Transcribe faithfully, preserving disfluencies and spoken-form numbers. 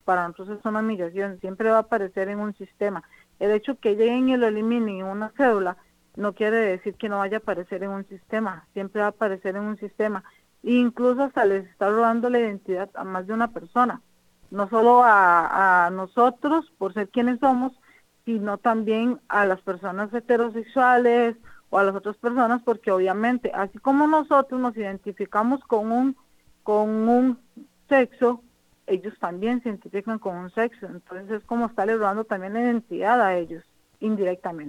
para nosotros es una migración, siempre va a aparecer en un sistema. El hecho que lleguen y lo eliminen en una cédula no quiere decir que no vaya a aparecer en un sistema, siempre va a aparecer en un sistema. E incluso hasta les está robando la identidad a más de una persona, no solo a, a nosotros por ser quienes somos, sino también a las personas heterosexuales o a las otras personas, porque obviamente, así como nosotros nos identificamos con un, con un sexo, ellos también se identifican con un sexo, entonces es como estarle robando también la identidad a ellos, indirectamente.